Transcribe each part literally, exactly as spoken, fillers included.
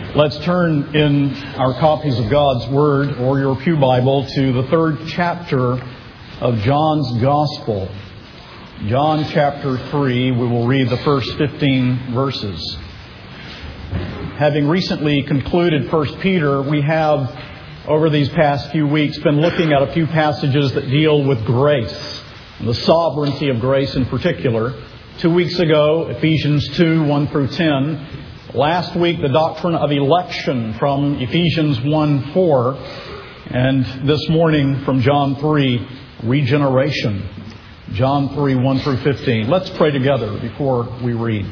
Let's turn in our copies of God's Word or your Pew Bible to the third chapter of John's Gospel. John chapter three, we will read the first fifteen verses. Having recently concluded First Peter, we have, over these past few weeks, been looking at a few passages that deal with grace, the sovereignty of grace in particular. Two weeks ago, Ephesians two, one through ten. Last week, the doctrine of election from Ephesians one, four. And this morning from John three, regeneration. John three, one through fifteen. Let's pray together before we read.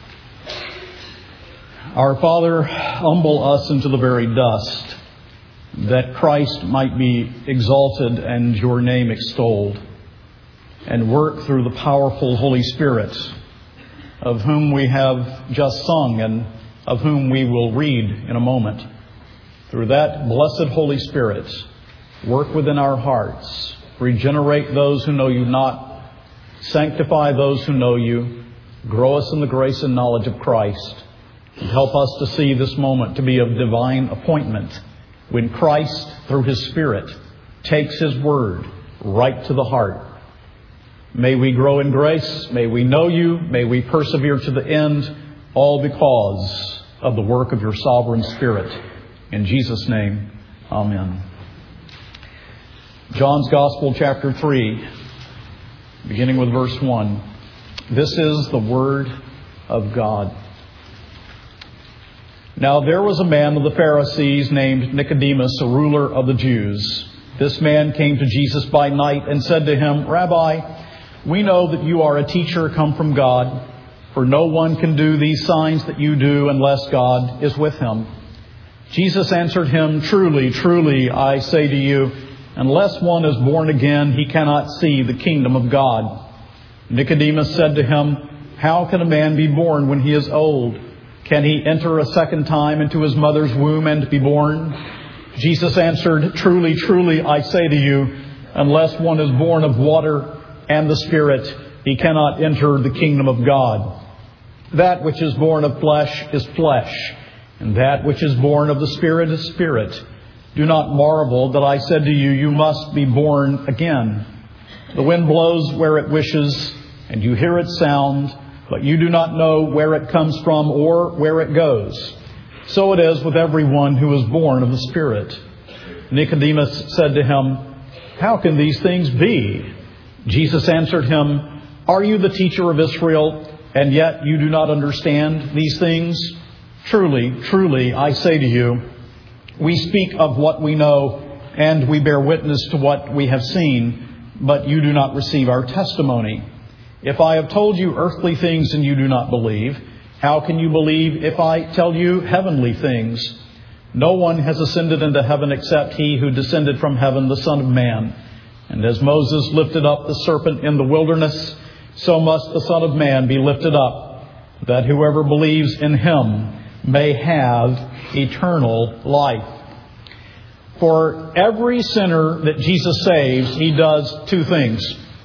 Our Father, humble us into the very dust, that Christ might be exalted and your name extolled, and work through the powerful Holy Spirit, of whom we have just sung and of whom we will read in a moment. Through that blessed Holy Spirit, work within our hearts, regenerate those who know you not, sanctify those who know you, grow us in the grace and knowledge of Christ, and help us to see this moment to be of divine appointment, when Christ, through His Spirit, takes His word right to the heart. May we grow in grace, may we know you, may we persevere to the end, all because of the work of your sovereign Spirit. In Jesus' name, amen. John's Gospel, chapter three, beginning with verse one. This is the word of God. Now there was a man of the Pharisees named Nicodemus, a ruler of the Jews. This man came to Jesus by night and said to him, Rabbi, we know that you are a teacher come from God, for no one can do these signs that you do unless God is with him. Jesus answered him, Truly, truly, I say to you, unless one is born again, he cannot see the kingdom of God. Nicodemus said to him, How can a man be born when he is old? Can he enter a second time into his mother's womb and be born? Jesus answered, Truly, truly, I say to you, unless one is born of water and the Spirit, he cannot enter the kingdom of God. That which is born of flesh is flesh, and that which is born of the Spirit is spirit. Do not marvel that I said to you, you must be born again. The wind blows where it wishes, and you hear its sound, but you do not know where it comes from or where it goes. So it is with everyone who is born of the Spirit. Nicodemus said to him, How can these things be? Jesus answered him, Are you the teacher of Israel, and yet you do not understand these things? Truly, truly, I say to you, we speak of what we know, and we bear witness to what we have seen, but you do not receive our testimony. If I have told you earthly things and you do not believe, how can you believe if I tell you heavenly things? No one has ascended into heaven except he who descended from heaven, the Son of Man. And as Moses lifted up the serpent in the wilderness, so must the Son of Man be lifted up, that whoever believes in him may have eternal life. For every sinner that Jesus saves, he does two things.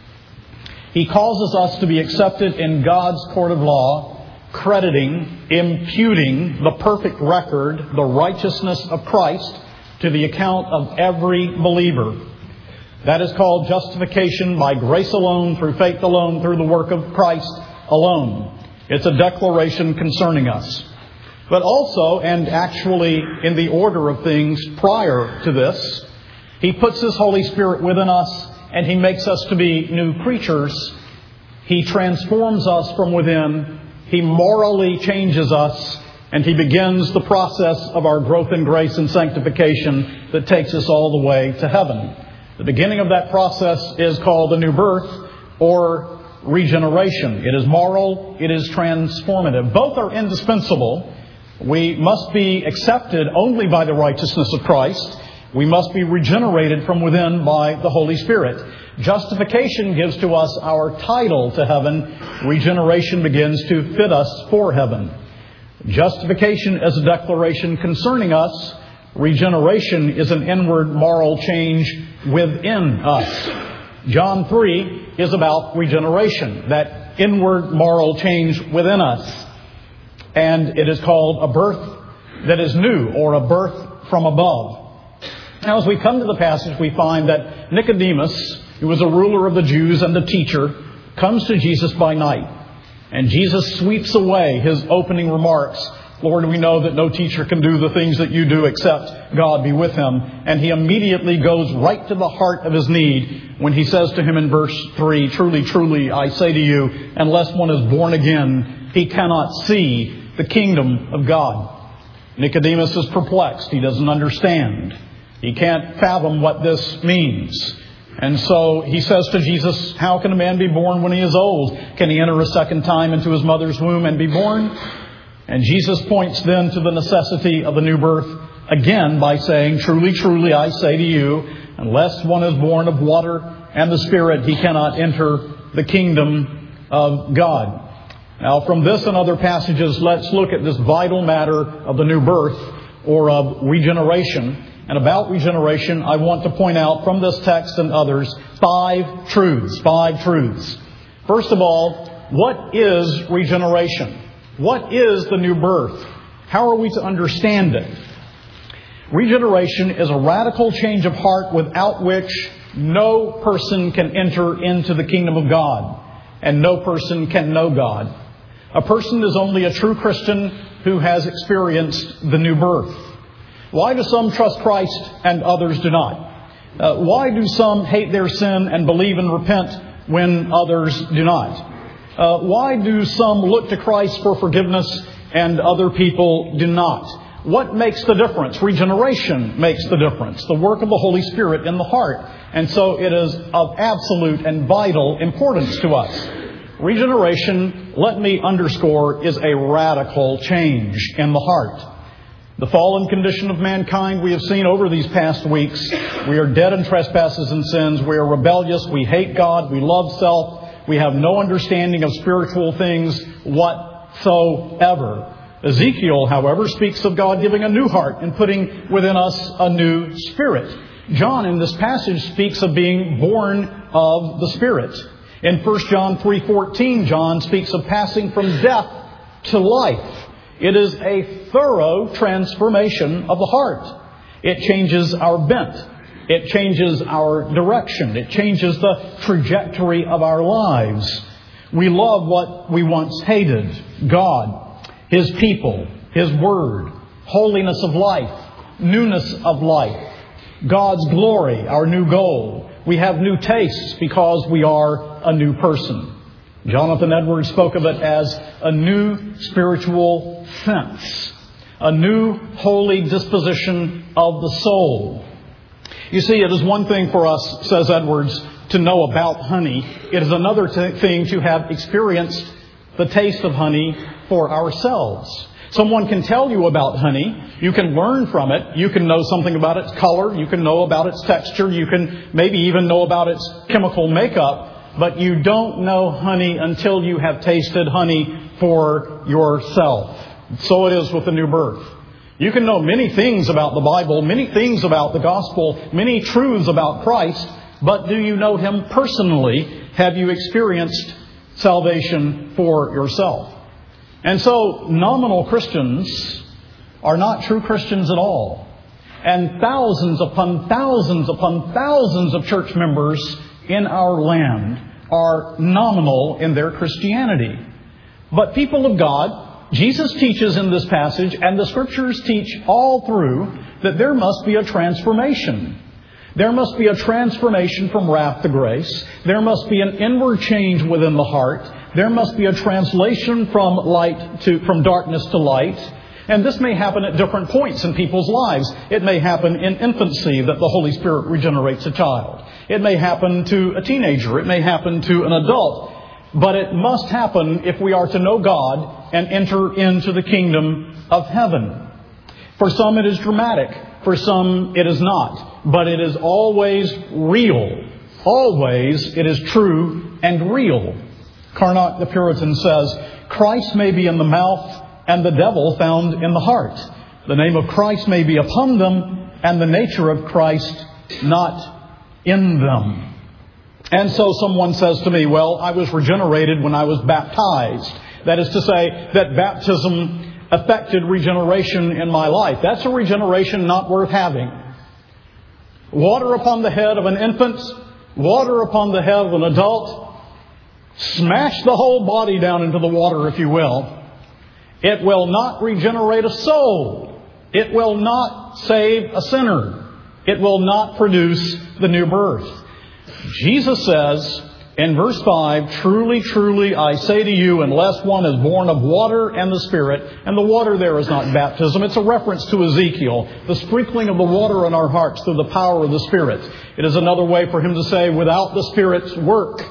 He causes us to be accepted in God's court of law, crediting, imputing the perfect record, the righteousness of Christ, to the account of every believer. That is called justification by grace alone, through faith alone, through the work of Christ alone. It's a declaration concerning us. But also, and actually in the order of things prior to this, He puts His Holy Spirit within us and He makes us to be new creatures. He transforms us from within. He morally changes us, and He begins the process of our growth in grace and sanctification that takes us all the way to heaven. The beginning of that process is called the new birth or regeneration. It is moral, it is transformative. Both are indispensable. We must be accepted only by the righteousness of Christ. We must be regenerated from within by the Holy Spirit. Justification gives to us our title to heaven. Regeneration begins to fit us for heaven. Justification is a declaration concerning us. Regeneration is an inward moral change within us. John three is about regeneration, that inward moral change within us. And it is called a birth that is new, or a birth from above. Now, as we come to the passage, we find that Nicodemus, who was a ruler of the Jews and a teacher, comes to Jesus by night. And Jesus sweeps away his opening remarks. Lord, we know that no teacher can do the things that you do except God be with him. And he immediately goes right to the heart of his need when he says to him in verse three, truly, truly, I say to you, unless one is born again, he cannot see the kingdom of God. Nicodemus is perplexed. He doesn't understand. He can't fathom what this means. And so he says to Jesus, how can a man be born when he is old? Can he enter a second time into his mother's womb and be born? And Jesus points then to the necessity of the new birth again by saying, truly, truly, I say to you, unless one is born of water and the Spirit, he cannot enter the kingdom of God. Now, from this and other passages, let's look at this vital matter of the new birth, or of regeneration. And about regeneration, I want to point out from this text and others five truths, five truths. First of all, what is regeneration? What is the new birth? How are we to understand it? Regeneration is a radical change of heart without which no person can enter into the kingdom of God, and no person can know God. A person is only a true Christian who has experienced the new birth. Why do some trust Christ and others do not? Uh, why do some hate their sin and believe and repent when others do not? Uh, why do some look to Christ for forgiveness and other people do not? What makes the difference? Regeneration makes the difference. The work of the Holy Spirit in the heart. And so it is of absolute and vital importance to us. Regeneration, let me underscore, is a radical change in the heart. The fallen condition of mankind we have seen over these past weeks. We are dead in trespasses and sins. We are rebellious. We hate God. We love self. We have no understanding of spiritual things whatsoever. Ezekiel, however, speaks of God giving a new heart and putting within us a new spirit. John, in this passage, speaks of being born of the Spirit. In First John three fourteen, John speaks of passing from death to life. It is a thorough transformation of the heart. It changes our bent. It changes our direction. It changes the trajectory of our lives. We love what we once hated: God, His people, His Word, holiness of life, newness of life, God's glory, our new goal. We have new tastes because we are a new person. Jonathan Edwards spoke of it as a new spiritual sense, a new holy disposition of the soul. You see, it is one thing for us, says Edwards, to know about honey. It is another t- thing to have experienced the taste of honey for ourselves. Someone can tell you about honey. You can learn from it. You can know something about its color. You can know about its texture. You can maybe even know about its chemical makeup. But you don't know honey until you have tasted honey for yourself. So it is with the new birth. You can know many things about the Bible, many things about the gospel, many truths about Christ, but do you know Him personally? Have you experienced salvation for yourself? And so nominal Christians are not true Christians at all. And thousands upon thousands upon thousands of church members in our land are nominal in their Christianity. But people of God, Jesus teaches in this passage, and the Scriptures teach all through, that there must be a transformation. There must be a transformation from wrath to grace. There must be an inward change within the heart. There must be a translation from light to, from darkness to light. And this may happen at different points in people's lives. It may happen in infancy that the Holy Spirit regenerates a child. It may happen to a teenager. It may happen to an adult. But it must happen if we are to know God and enter into the kingdom of heaven. For some it is dramatic. For some it is not. But it is always real. Always it is true and real. Carnot the Puritan says, Christ may be in the mouth and the devil found in the heart. The name of Christ may be upon them, and the nature of Christ not in them. And so someone says to me, well, I was regenerated when I was baptized. That is to say that baptism affected regeneration in my life. That's a regeneration not worth having. Water upon the head of an infant, water upon the head of an adult, smash the whole body down into the water, if you will. It will not regenerate a soul. It will not save a sinner. It will not produce the new birth. Jesus says in verse five, "Truly, truly, I say to you, unless one is born of water and the Spirit," and the water there is not baptism. It's a reference to Ezekiel, the sprinkling of the water in our hearts through the power of the Spirit. It is another way for him to say, without the Spirit's work,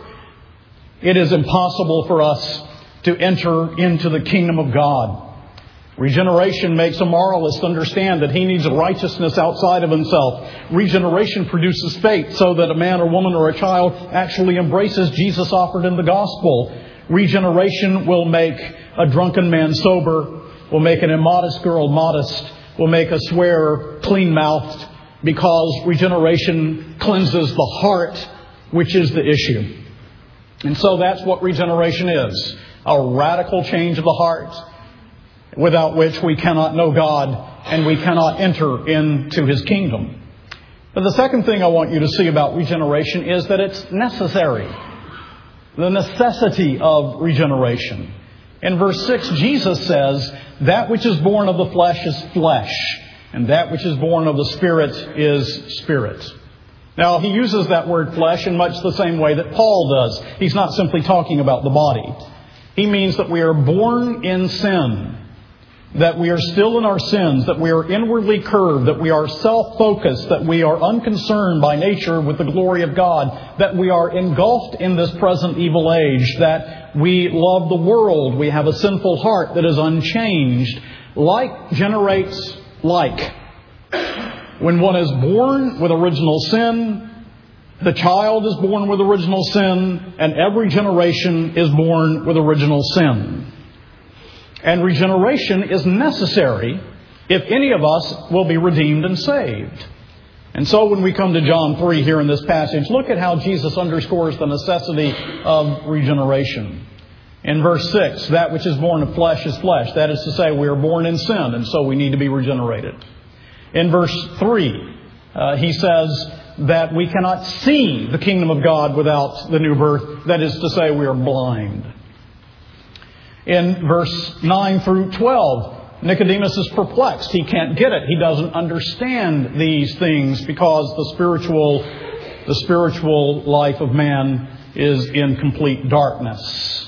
it is impossible for us to enter into the kingdom of God. Regeneration makes a moralist understand that he needs righteousness outside of himself. Regeneration produces faith so that a man or woman or a child actually embraces Jesus offered in the gospel. Regeneration will make a drunken man sober, will make an immodest girl modest, will make a swearer clean-mouthed, because regeneration cleanses the heart, which is the issue. And so that's what regeneration is. A radical change of the heart, without which we cannot know God and we cannot enter into His kingdom. But the second thing I want you to see about regeneration is that it's necessary. The necessity of regeneration. In verse six, Jesus says, "That which is born of the flesh is flesh, and that which is born of the Spirit is spirit." Now, he uses that word flesh in much the same way that Paul does. He's not simply talking about the body. He means that we are born in sin, that we are still in our sins, that we are inwardly curved, that we are self-focused, that we are unconcerned by nature with the glory of God, that we are engulfed in this present evil age, that we love the world, we have a sinful heart that is unchanged. Like generates like. When one is born with original sin, the child is born with original sin, and every generation is born with original sin. And regeneration is necessary if any of us will be redeemed and saved. And so when we come to John three here in this passage, look at how Jesus underscores the necessity of regeneration. In verse six, "That which is born of flesh is flesh." That is to say, we are born in sin, and so we need to be regenerated. In verse three, uh, he says that we cannot see the kingdom of God without the new birth. That is to say, we are blind. In verse nine through twelve, Nicodemus is perplexed. He can't get it. He doesn't understand these things because the spiritual, the spiritual life of man is in complete darkness.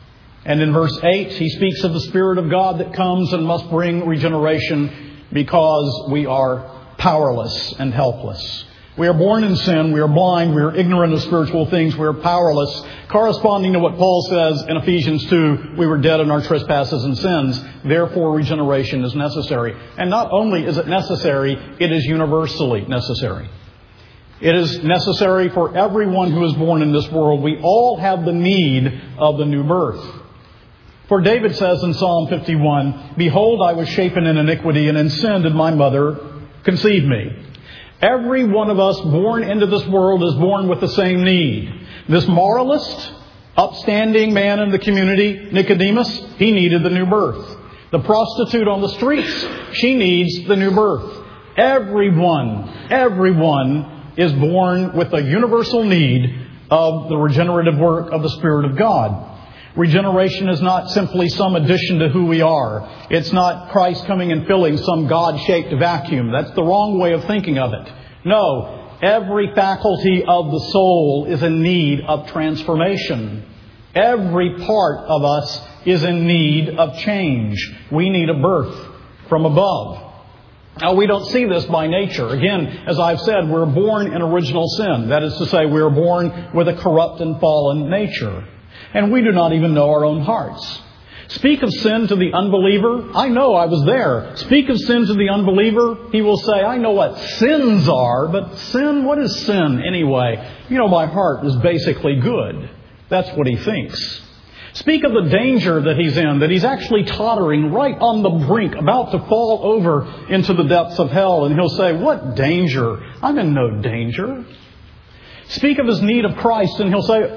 And in verse eight, he speaks of the Spirit of God that comes and must bring regeneration because we are powerless and helpless. We are born in sin, we are blind, we are ignorant of spiritual things, we are powerless. Corresponding to what Paul says in Ephesians two, we were dead in our trespasses and sins. Therefore, regeneration is necessary. And not only is it necessary, it is universally necessary. It is necessary for everyone who is born in this world. We all have the need of the new birth. For David says in Psalm fifty-one, "Behold, I was shapen in iniquity, and in sin did my mother conceive me." Every one of us born into this world is born with the same need. This moralist, upstanding man in the community, Nicodemus, he needed the new birth. The prostitute on the streets, she needs the new birth. Everyone, everyone is born with a universal need of the regenerative work of the Spirit of God. Regeneration is not simply some addition to who we are. It's not Christ coming and filling some God-shaped vacuum. That's the wrong way of thinking of it. No, every faculty of the soul is in need of transformation. Every part of us is in need of change. We need a birth from above. Now, we don't see this by nature. Again, as I've said, we're born in original sin. That is to say, we're born with a corrupt and fallen nature. And we do not even know our own hearts. Speak of sin to the unbeliever. I know, I was there. Speak of sin to the unbeliever. He will say, I know what sins are, but sin, what is sin anyway? You know, my heart is basically good. That's what he thinks. Speak of the danger that he's in, that he's actually tottering right on the brink, about to fall over into the depths of hell. And he'll say, what danger? I'm in no danger. Speak of his need of Christ, and he'll say,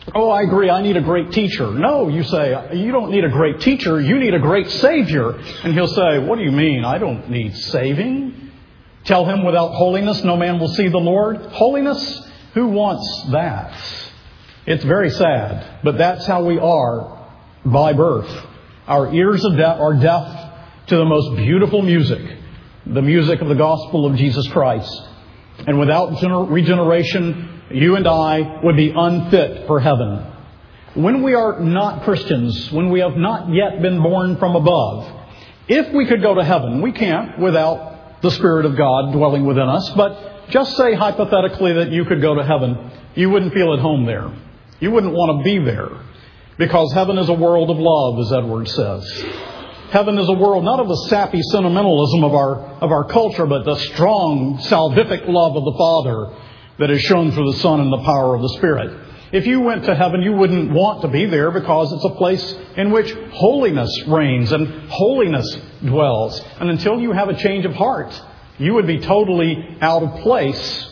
Oh, I agree, I need a great teacher. No, you say, you don't need a great teacher, you need a great Savior. And he'll say, what do you mean? I don't need saving. Tell him without holiness no man will see the Lord. Holiness? Who wants that? It's very sad, but that's how we are by birth. Our ears are deaf, are deaf to the most beautiful music, the music of the gospel of Jesus Christ. And without gener- regeneration, you and I would be unfit for heaven. When we are not Christians, when we have not yet been born from above, if we could go to heaven, we can't without the Spirit of God dwelling within us. But just say hypothetically that you could go to heaven, you wouldn't feel at home there. You wouldn't want to be there, because heaven is a world of love, as Edwards says. Heaven is a world not of the sappy sentimentalism of our of our culture, but the strong, salvific love of the Father that is shown through the Son and the power of the Spirit. If you went to heaven, you wouldn't want to be there, because it's a place in which holiness reigns and holiness dwells. And until you have a change of heart, you would be totally out of place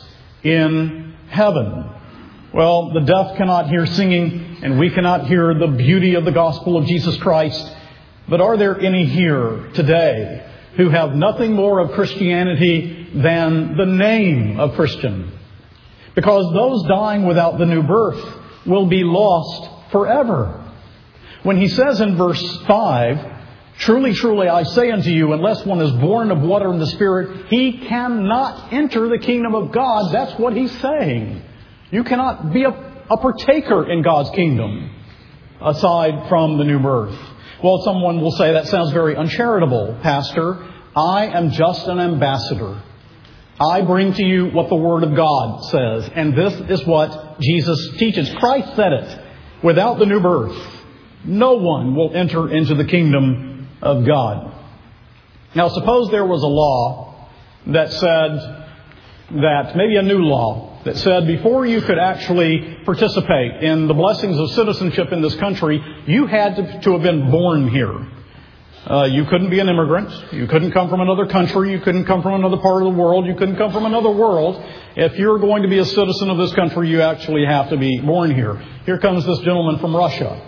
in heaven. Well, the deaf cannot hear singing, and we cannot hear the beauty of the gospel of Jesus Christ. But are there any here today who have nothing more of Christianity than the name of Christian? Because those dying without the new birth will be lost forever. When he says in verse five, truly, truly, I say unto you, unless one is born of water and the Spirit, he cannot enter the kingdom of God. That's what he's saying. You cannot be a, a partaker in God's kingdom aside from the new birth. Well, someone will say, that sounds very uncharitable, Pastor. I am just an ambassador. I bring to you what the Word of God says. And this is what Jesus teaches. Christ said it. Without the new birth, no one will enter into the kingdom of God. Now, suppose there was a law that said that, maybe a new law, that said before you could actually participate in the blessings of citizenship in this country, you had to, to have been born here. Uh, you couldn't be an immigrant. You couldn't come from another country. You couldn't come from another part of the world. You couldn't come from another world. If you're going to be a citizen of this country, you actually have to be born here. Here comes this gentleman from Russia,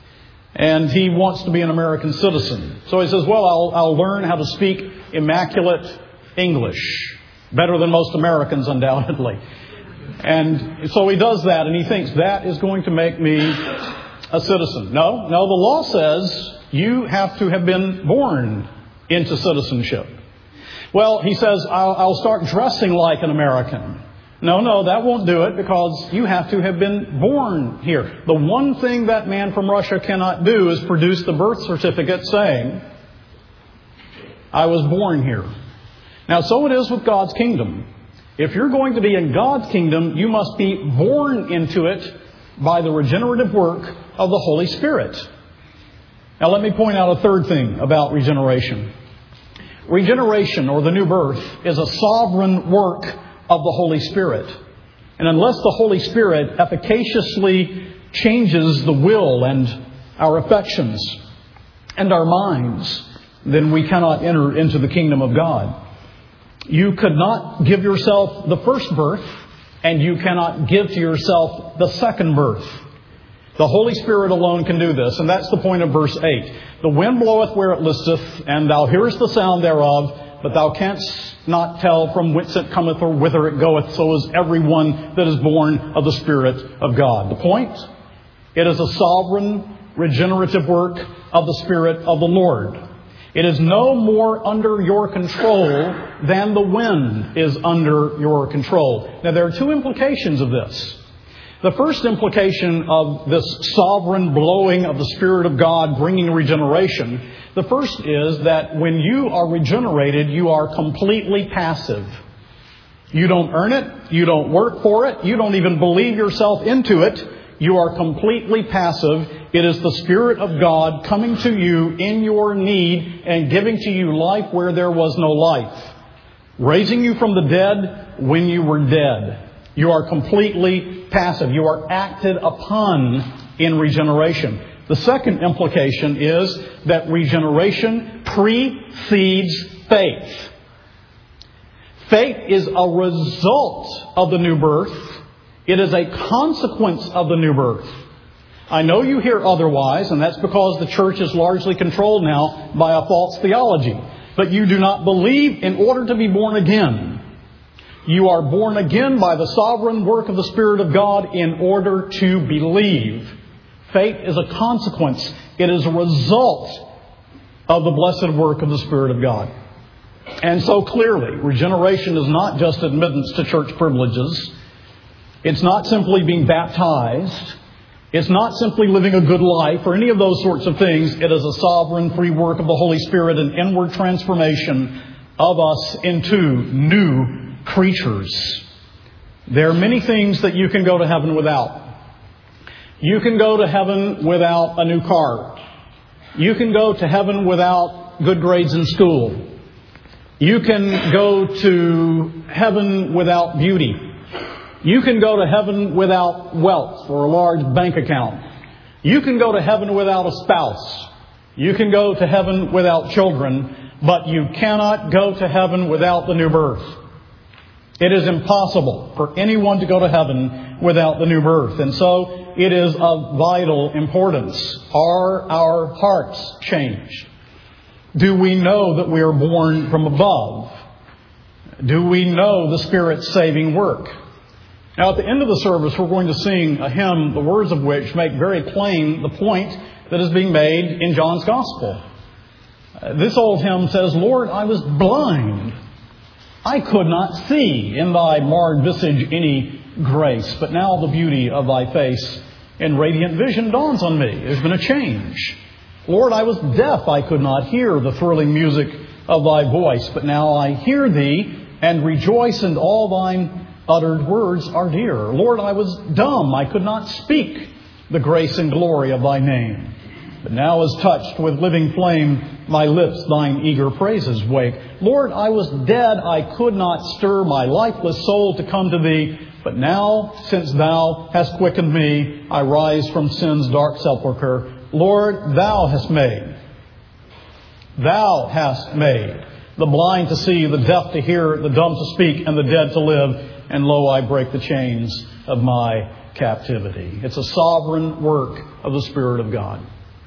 and he wants to be an American citizen. So he says, well, I'll, I'll learn how to speak immaculate English, better than most Americans, undoubtedly. And so he does that, and he thinks that is going to make me a citizen. No, no, the law says you have to have been born into citizenship. Well, he says, I'll, I'll start dressing like an American. No, no, that won't do it, because you have to have been born here. The one thing that man from Russia cannot do is produce the birth certificate saying, I was born here. Now, so it is with God's kingdom. If you're going to be in God's kingdom, you must be born into it by the regenerative work of the Holy Spirit. Now, let me point out a third thing about regeneration. Regeneration, or the new birth, is a sovereign work of the Holy Spirit. And unless the Holy Spirit efficaciously changes the will and our affections and our minds, then we cannot enter into the kingdom of God. You could not give yourself the first birth, and you cannot give to yourself the second birth. The Holy Spirit alone can do this, and that's the point of verse eight. The wind bloweth where it listeth, and thou hearest the sound thereof, but thou canst not tell from whence it cometh or whither it goeth. So is everyone that is born of the Spirit of God. The point? It is a sovereign, regenerative work of the Spirit of the Lord. It is no more under your control than the wind is under your control. Now, there are two implications of this. The first implication of this sovereign blowing of the Spirit of God bringing regeneration, the first is that when you are regenerated, you are completely passive. You don't earn it. You don't work for it. You don't even believe yourself into it. You are completely passive. It is the Spirit of God coming to you in your need and giving to you life where there was no life. Raising you from the dead when you were dead. You are completely passive. You are acted upon in regeneration. The second implication is that regeneration precedes faith. Faith is a result of the new birth. It is a consequence of the new birth. I know you hear otherwise, and that's because the church is largely controlled now by a false theology. But you do not believe in order to be born again. You are born again by the sovereign work of the Spirit of God in order to believe. Faith is a consequence. It is a result of the blessed work of the Spirit of God. And so clearly, regeneration is not just admittance to church privileges. It's not simply being baptized. It's not simply living a good life or any of those sorts of things. It is a sovereign free work of the Holy Spirit, an inward transformation of us into new creatures. There are many things that you can go to heaven without. You can go to heaven without a new car. You can go to heaven without good grades in school. You can go to heaven without beauty. You can go to heaven without wealth or a large bank account. You can go to heaven without a spouse. You can go to heaven without children. But you cannot go to heaven without the new birth. It is impossible for anyone to go to heaven without the new birth. And so it is of vital importance. Are our hearts changed? Do we know that we are born from above? Do we know the Spirit's saving work? Now, at the end of the service, we're going to sing a hymn, the words of which make very plain the point that is being made in John's Gospel. Uh, this old hymn says, Lord, I was blind. I could not see in thy marred visage any grace, but now the beauty of thy face in radiant vision dawns on me. There's been a change. Lord, I was deaf. I could not hear the thrilling music of thy voice, but now I hear thee and rejoice, and all thine uttered words are dear. Lord, I was dumb. I could not speak the grace and glory of thy name. But now as touched with living flame, my lips thine eager praises wake. Lord, I was dead. I could not stir my lifeless soul to come to thee. But now, since thou hast quickened me, I rise from sin's dark sepulchre. Lord, thou hast made. Thou hast made the blind to see, the deaf to hear, the dumb to speak, and the dead to live. And lo, I break the chains of my captivity. It's a sovereign work of the Spirit of God.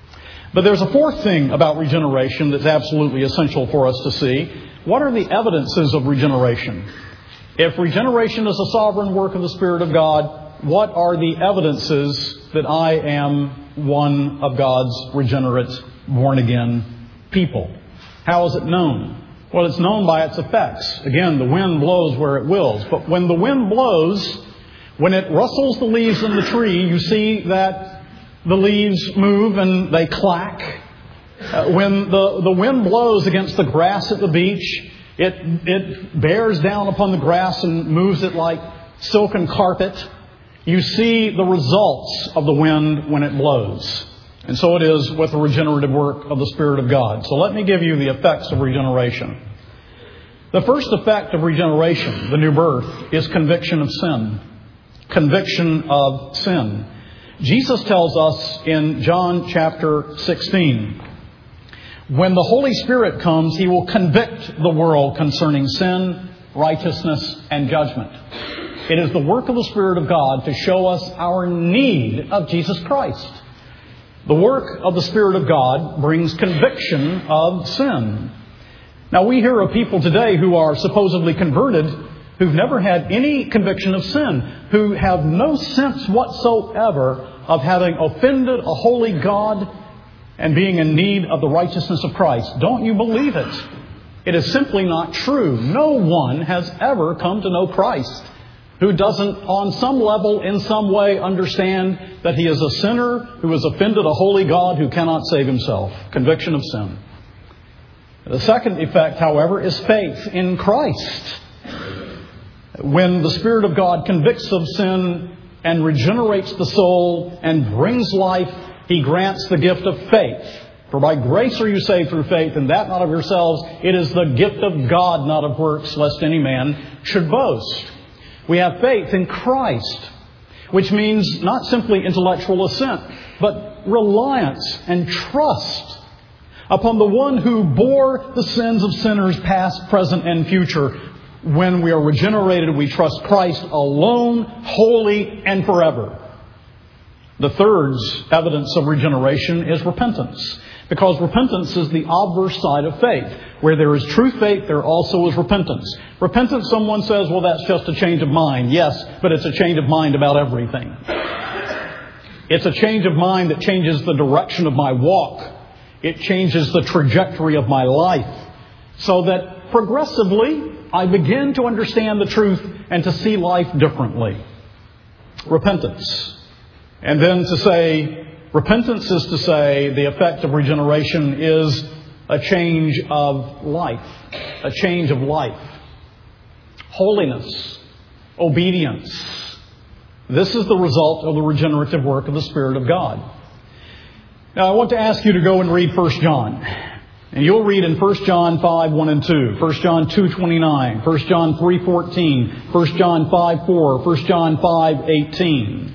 But there's a fourth thing about regeneration that's absolutely essential for us to see. What are the evidences of regeneration? If regeneration is a sovereign work of the Spirit of God, what are the evidences that I am one of God's regenerate, born-again people? How is it known? Well, it's known by its effects. Again, the wind blows where it wills. But when the wind blows, when it rustles the leaves in the tree, you see that the leaves move and they clack. Uh, when the, the wind blows against the grass at the beach, it, it bears down upon the grass and moves it like silken carpet. You see the results of the wind when it blows. And so it is with the regenerative work of the Spirit of God. So let me give you the effects of regeneration. The first effect of regeneration, the new birth, is conviction of sin. Conviction of sin. Jesus tells us in John chapter sixteen, when the Holy Spirit comes, He will convict the world concerning sin, righteousness, and judgment. It is the work of the Spirit of God to show us our need of Jesus Christ. The work of the Spirit of God brings conviction of sin. Now, we hear of people today who are supposedly converted, who've never had any conviction of sin, who have no sense whatsoever of having offended a holy God and being in need of the righteousness of Christ. Don't you believe it? It is simply not true. No one has ever come to know Christ who doesn't, on some level, in some way, understand that he is a sinner who has offended a holy God who cannot save himself. Conviction of sin. The second effect, however, is faith in Christ. When the Spirit of God convicts of sin and regenerates the soul and brings life, He grants the gift of faith. For by grace are you saved through faith, and that not of yourselves. It is the gift of God, not of works, lest any man should boast. We have faith in Christ, which means not simply intellectual assent, but reliance and trust upon the one who bore the sins of sinners past, present, and future. When we are regenerated, we trust Christ alone, wholly, and forever. The third evidence of regeneration is repentance, because repentance is the obverse side of faith. Where there is true faith, there also is repentance. Repentance, someone says, well, that's just a change of mind. Yes, but it's a change of mind about everything. It's a change of mind that changes the direction of my walk. It changes the trajectory of my life, so that progressively I begin to understand the truth and to see life differently. Repentance. And then to say, repentance is to say the effect of regeneration is a change of life. A change of life. Holiness. Obedience. This is the result of the regenerative work of the Spirit of God. Now I want to ask you to go and read First John. And you'll read in First John five, one and two, First John two, twenty-nine, First John three, fourteen, First John five, four, First John five, eighteen.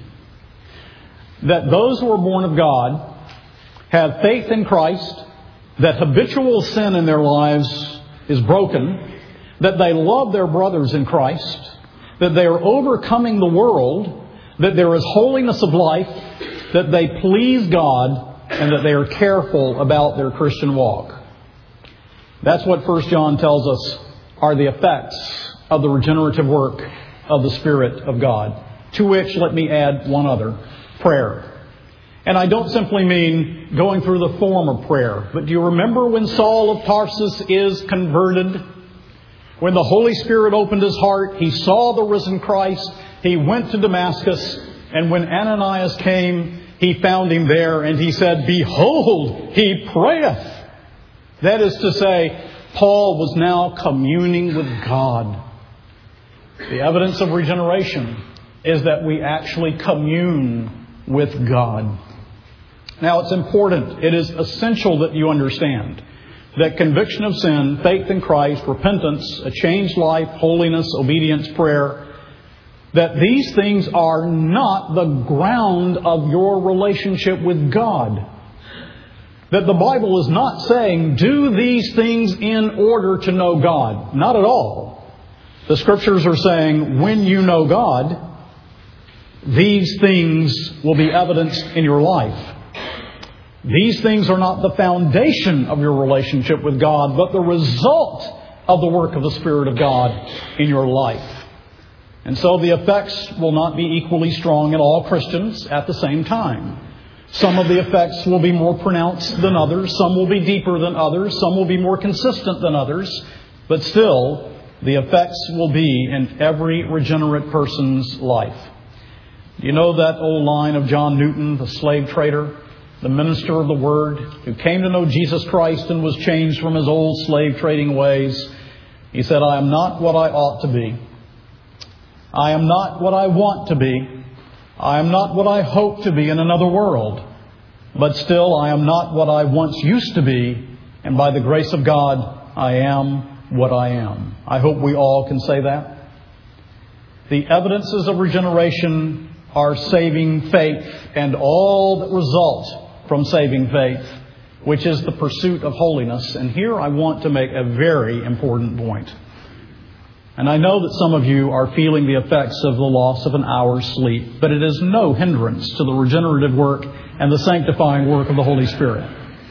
That those who are born of God have faith in Christ, that habitual sin in their lives is broken, that they love their brothers in Christ, that they are overcoming the world, that there is holiness of life, that they please God, and that they are careful about their Christian walk. That's what First John tells us are the effects of the regenerative work of the Spirit of God. To which, let me add one other, prayer. And I don't simply mean going through the form of prayer, but do you remember when Saul of Tarsus is converted? When the Holy Spirit opened his heart, he saw the risen Christ, he went to Damascus, and when Ananias came, he found him there, and he said, "Behold, he prayeth." That is to say, Paul was now communing with God. The evidence of regeneration is that we actually commune with God. Now, it's important, it is essential that you understand that conviction of sin, faith in Christ, repentance, a changed life, holiness, obedience, prayer, that these things are not the ground of your relationship with God. That the Bible is not saying, do these things in order to know God. Not at all. The Scriptures are saying, when you know God, these things will be evidenced in your life. These things are not the foundation of your relationship with God, but the result of the work of the Spirit of God in your life. And so the effects will not be equally strong in all Christians at the same time. Some of the effects will be more pronounced than others. Some will be deeper than others. Some will be more consistent than others. But still, the effects will be in every regenerate person's life. You know that old line of John Newton, the slave trader, the minister of the Word, who came to know Jesus Christ and was changed from his old slave trading ways? He said, "I am not what I ought to be. I am not what I want to be. I am not what I hope to be in another world. But still, I am not what I once used to be. And by the grace of God, I am what I am." I hope we all can say that. The evidences of regeneration are saving faith and all that result from saving faith, which is the pursuit of holiness. And here I want to make a very important point. And I know that some of you are feeling the effects of the loss of an hour's sleep, but it is no hindrance to the regenerative work and the sanctifying work of the Holy Spirit.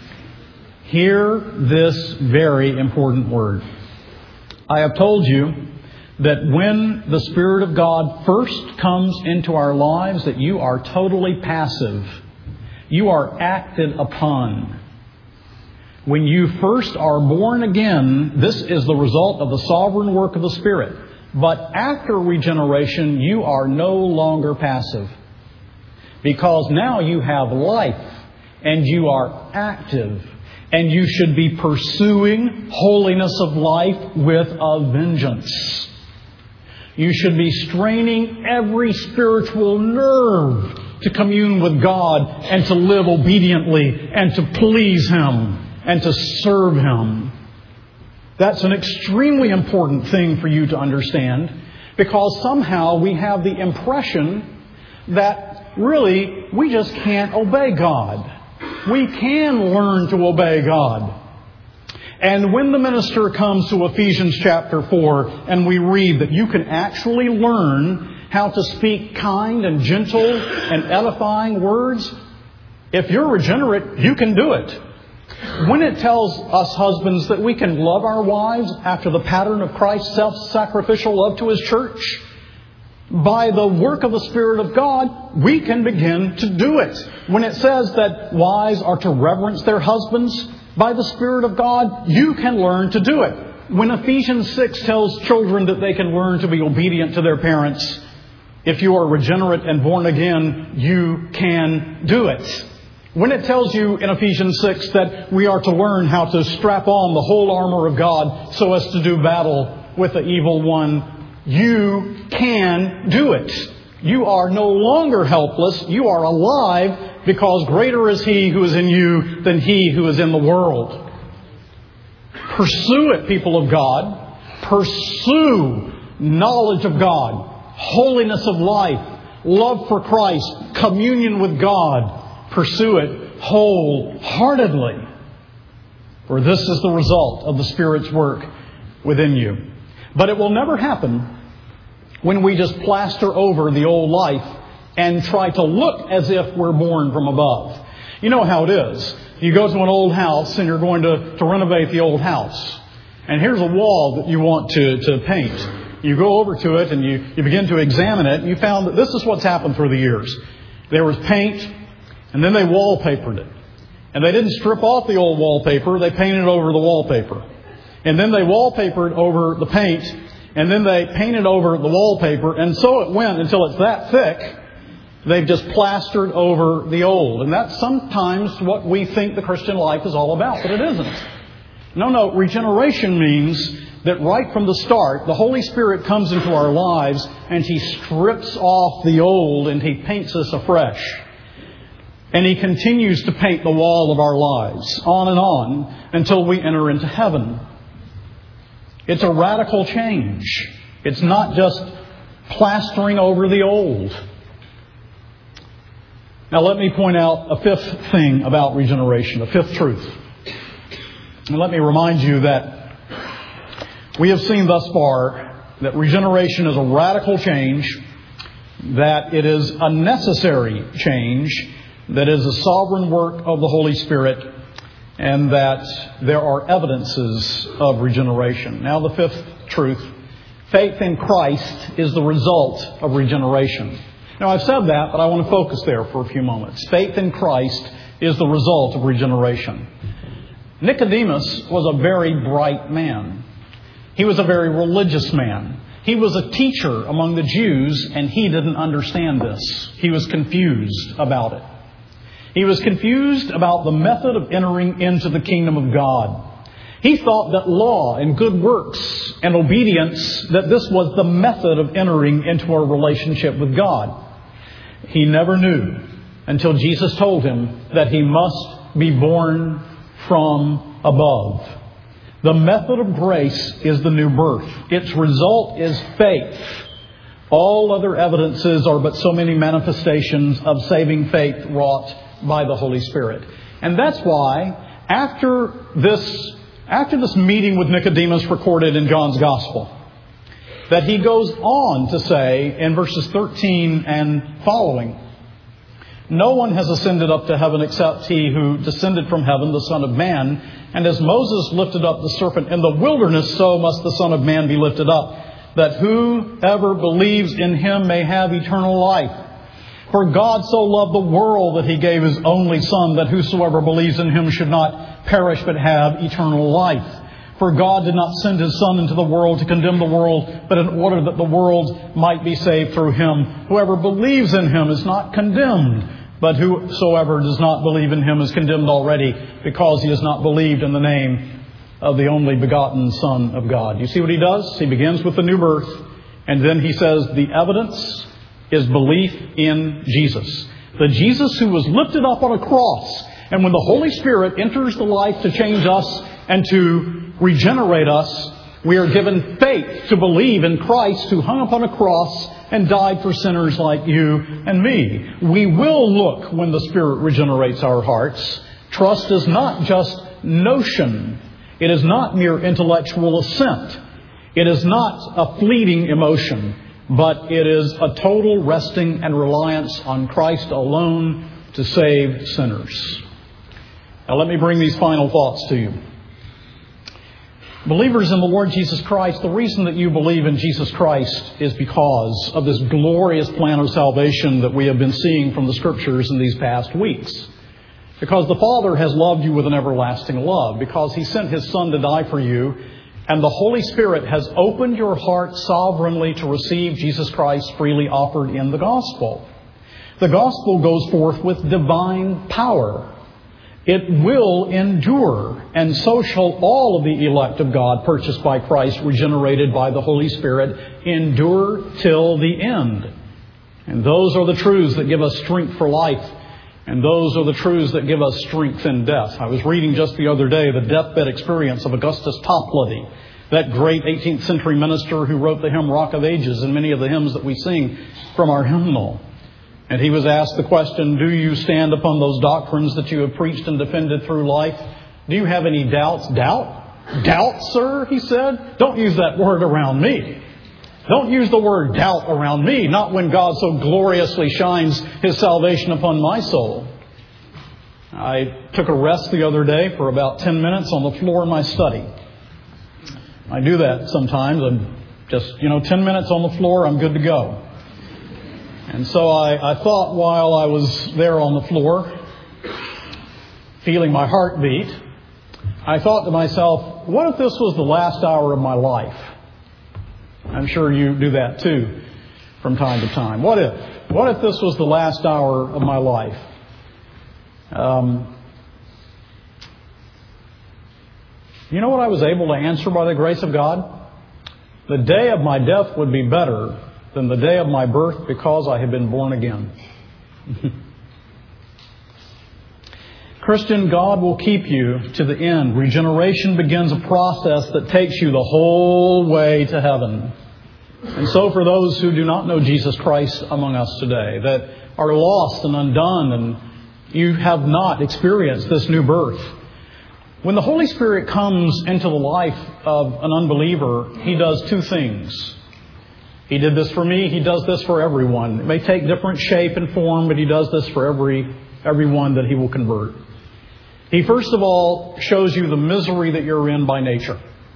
Hear this very important word. I have told you that when the Spirit of God first comes into our lives, that you are totally passive. You are acted upon. When you first are born again, this is the result of the sovereign work of the Spirit. But after regeneration, you are no longer passive. Because now you have life and you are active. And you should be pursuing holiness of life with a vengeance. You should be straining every spiritual nerve to commune with God and to live obediently and to please Him and to serve Him. That's an extremely important thing for you to understand, because somehow we have the impression that really we just can't obey God. We can learn to obey God. And when the minister comes to Ephesians chapter four and we read that you can actually learn how to speak kind and gentle and edifying words. If you're regenerate, you can do it. When it tells us husbands that we can love our wives after the pattern of Christ's self-sacrificial love to His church, by the work of the Spirit of God, we can begin to do it. When it says that wives are to reverence their husbands by the Spirit of God, you can learn to do it. When Ephesians six tells children that they can learn to be obedient to their parents, if you are regenerate and born again, you can do it. When it tells you in Ephesians six that we are to learn how to strap on the whole armor of God so as to do battle with the evil one, you can do it. You are no longer helpless. You are alive because greater is He who is in you than he who is in the world. Pursue it, people of God. Pursue knowledge of God, holiness of life, love for Christ, communion with God. Pursue it wholeheartedly. For this is the result of the Spirit's work within you. But it will never happen when we just plaster over the old life and try to look as if we're born from above. You know how it is. You go to an old house and you're going to, to renovate the old house. And here's a wall that you want to, to paint. You go over to it and you, you begin to examine it. And you found that this is what's happened through the years. There was paint, and then they wallpapered it. And they didn't strip off the old wallpaper. They painted over the wallpaper. And then they wallpapered over the paint, and then they painted over the wallpaper, and so it went until it's that thick, they've just plastered over the old. And that's sometimes what we think the Christian life is all about, but it isn't. No, no, regeneration means that right from the start, the Holy Spirit comes into our lives, and He strips off the old, and He paints us afresh. And He continues to paint the wall of our lives, on and on, until we enter into heaven. It's a radical change. It's not just plastering over the old. Now let me point out a fifth thing about regeneration, a fifth truth. And let me remind you that we have seen thus far that regeneration is a radical change, that it is a necessary change, that is a sovereign work of the Holy Spirit, and that there are evidences of regeneration. Now the fifth truth, faith in Christ is the result of regeneration. Now I've said that, but I want to focus there for a few moments. Faith in Christ is the result of regeneration. Nicodemus was a very bright man. He was a very religious man. He was a teacher among the Jews, and he didn't understand this. He was confused about it. He was confused about the method of entering into the kingdom of God. He thought that law and good works and obedience, that this was the method of entering into a relationship with God. He never knew until Jesus told him that he must be born from above. The method of grace is the new birth. Its result is faith. All other evidences are but so many manifestations of saving faith wrought by the Holy Spirit. And that's why after this, after this meeting with Nicodemus recorded in John's Gospel, that he goes on to say in verses thirteen and following, "No one has ascended up to heaven except He who descended from heaven, the Son of Man. And as Moses lifted up the serpent in the wilderness, so must the Son of Man be lifted up, that whoever believes in Him may have eternal life. For God so loved the world that He gave His only Son, that whosoever believes in Him should not perish but have eternal life. For God did not send His Son into the world to condemn the world, but in order that the world might be saved through Him. Whoever believes in Him is not condemned, but whosoever does not believe in Him is condemned already, because he has not believed in the name of the only begotten Son of God." You see what he does? He begins with the new birth, and then he says the evidence is belief in Jesus. The Jesus who was lifted up on a cross. And when the Holy Spirit enters the life to change us and to regenerate us, we are given faith to believe in Christ who hung upon a cross and died for sinners like you and me. We will look when the Spirit regenerates our hearts. Trust is not just notion. It is not mere intellectual assent. It is not a fleeting emotion. but it is a total resting and reliance on Christ alone to save sinners. Now let me bring these final thoughts to you. Believers in the Lord Jesus Christ, the reason that you believe in Jesus Christ is because of this glorious plan of salvation that we have been seeing from the Scriptures in these past weeks. Because the Father has loved you with an everlasting love, because He sent His Son to die for you, and the Holy Spirit has opened your heart sovereignly to receive Jesus Christ freely offered in the gospel. The gospel goes forth with divine power. It will endure, and so shall all of the elect of God purchased by Christ, regenerated by the Holy Spirit, endure till the end. And those are the truths that give us strength for life, and those are the truths that give us strength in death. I was reading just the other day the deathbed experience of Augustus Toplady, that great eighteenth century minister who wrote the hymn Rock of Ages and many of the hymns that we sing from our hymnal. And he was asked the question, do you stand upon those doctrines that you have preached and defended through life? Do you have any doubts? Doubt? Doubt, sir, he said. Don't use that word around me. Don't use the word doubt around me, not when God so gloriously shines His salvation upon my soul. I took a rest the other day for about ten minutes on the floor in my study. I do that sometimes. I'm just, you know, ten minutes on the floor, I'm good to go. And so I, I thought while I was there on the floor, feeling my heart beat, I thought to myself, what if this was the last hour of my life? I'm sure you do that too from time to time. What if? What if this was the last hour of my life? Um, you know what I was able to answer by the grace of God? The day of my death would be better than the day of my birth because I have been born again. Christian, God will keep you to the end. Regeneration begins a process that takes you the whole way to heaven. And so for those who do not know Jesus Christ among us today, that are lost and undone, and you have not experienced this new birth, when the Holy Spirit comes into the life of an unbeliever, He does two things. He did this for me. He does this for everyone. It may take different shape and form, but He does this for every everyone that He will convert. He first of all shows you the misery that you're in by nature.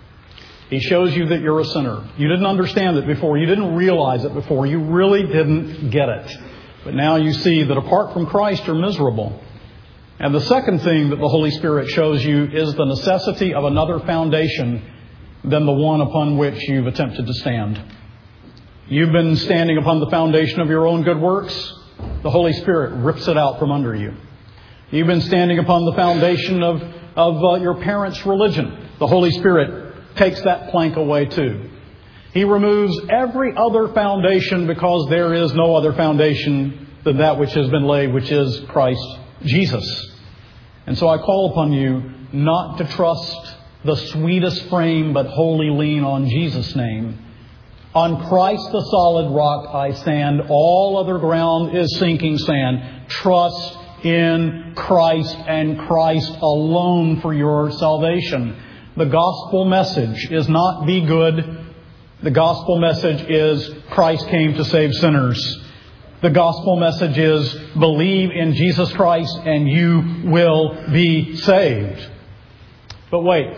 He shows you that you're a sinner. You didn't understand it before. You didn't realize it before. You really didn't get it. But now you see that apart from Christ, you're miserable. And the second thing that the Holy Spirit shows you is the necessity of another foundation than the one upon which you've attempted to stand. You've been standing upon the foundation of your own good works. The Holy Spirit rips it out from under you. You've been standing upon the foundation of, of uh, your parents' religion. The Holy Spirit takes that plank away too. He removes every other foundation because there is no other foundation than that which has been laid, which is Christ Jesus. And so I call upon you not to trust the sweetest frame, but wholly lean on Jesus' name. On Christ the solid rock I stand. All other ground is sinking sand. Trust in Christ and Christ alone for your salvation. The gospel message is not be good. The gospel message is Christ came to save sinners. The gospel message is believe in Jesus Christ and you will be saved. But wait.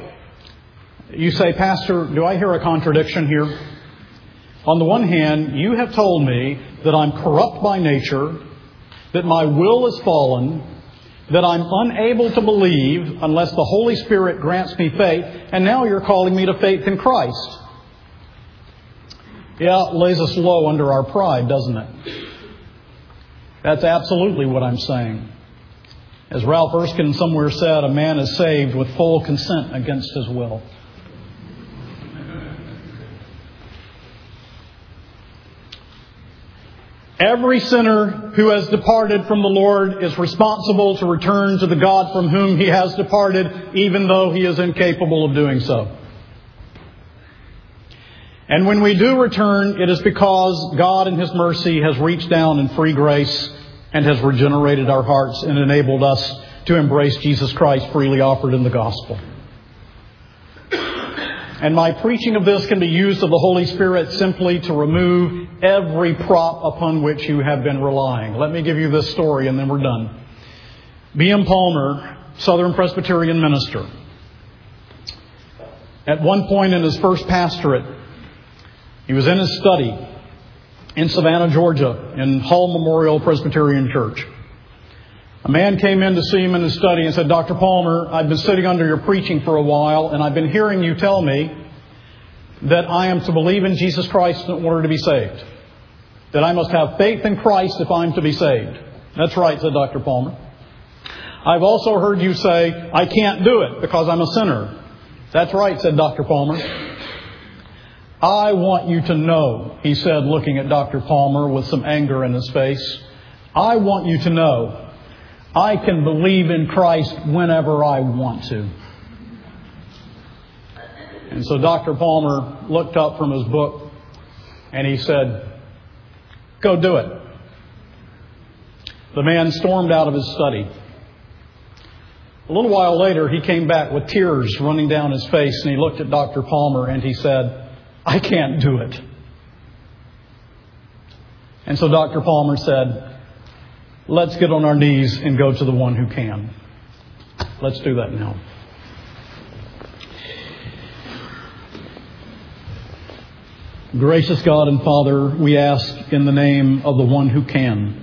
You say, Pastor, do I hear a contradiction here? On the one hand, you have told me that I'm corrupt by nature, that my will is fallen, that I'm unable to believe unless the Holy Spirit grants me faith, and now you're calling me to faith in Christ. Yeah, it lays us low under our pride, doesn't it? That's absolutely what I'm saying. As Ralph Erskine somewhere said, a man is saved with full consent against his will. Every sinner who has departed from the Lord is responsible to return to the God from whom he has departed, even though he is incapable of doing so. And when we do return, it is because God in His mercy has reached down in free grace and has regenerated our hearts and enabled us to embrace Jesus Christ freely offered in the gospel. And my preaching of this can be used of the Holy Spirit simply to remove every prop upon which you have been relying. Let me give you this story and then we're done. B M Palmer, Southern Presbyterian minister. At one point in his first pastorate, he was in his study in Savannah, Georgia, in Hull Memorial Presbyterian Church. A man came in to see him in his study and said, Doctor Palmer, I've been sitting under your preaching for a while, and I've been hearing you tell me that I am to believe in Jesus Christ in order to be saved. That I must have faith in Christ if I'm to be saved. That's right, said Doctor Palmer. I've also heard you say, I can't do it because I'm a sinner. That's right, said Doctor Palmer. I want you to know, he said, looking at Doctor Palmer with some anger in his face, I want you to know I can believe in Christ whenever I want to. And so Doctor Palmer looked up from his book and he said, go do it. The man stormed out of his study. A little while later, he came back with tears running down his face and he looked at Doctor Palmer and he said, I can't do it. And so Doctor Palmer said, let's get on our knees and go to the one who can. Let's do that now. Gracious God and Father, we ask in the name of the one who can,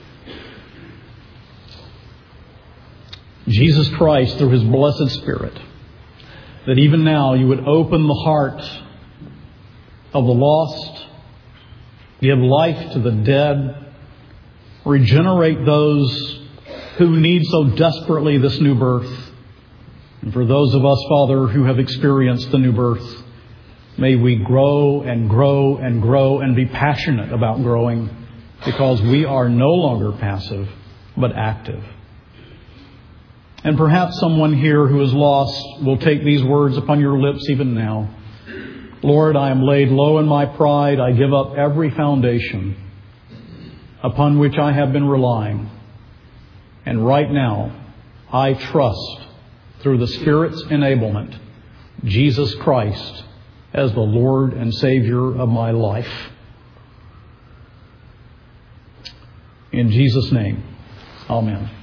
Jesus Christ, through His blessed Spirit, that even now you would open the heart of the lost, give life to the dead, regenerate those who need so desperately this new birth. And for those of us, Father, who have experienced the new birth, may we grow and grow and grow and be passionate about growing, because we are no longer passive, but active. And perhaps someone here who is lost will take these words upon your lips even now. Lord, I am laid low in my pride. I give up every foundation upon which I have been relying. And right now, I trust, through the Spirit's enablement, Jesus Christ as the Lord and Savior of my life. In Jesus' name, amen.